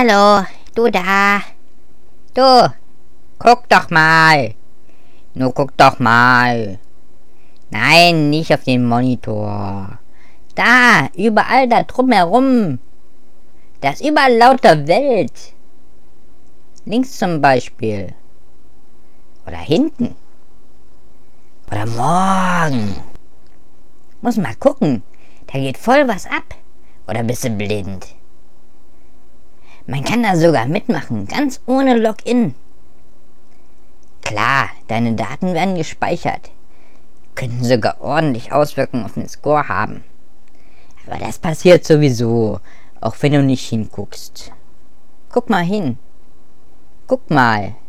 Hallo, du da. Du, guck doch mal. Nur guck doch mal. Nein, nicht auf den Monitor. Da, überall da drumherum. Da ist überall lauter Welt. Links zum Beispiel. Oder hinten. Oder morgen. Muss mal gucken. Da geht voll was ab. Oder bist du blind? Man kann da sogar mitmachen, ganz ohne Login. Klar, deine Daten werden gespeichert. Könnten sogar ordentlich Auswirkungen auf den Score haben. Aber das passiert sowieso, auch wenn du nicht hinguckst. Guck mal hin. Guck mal.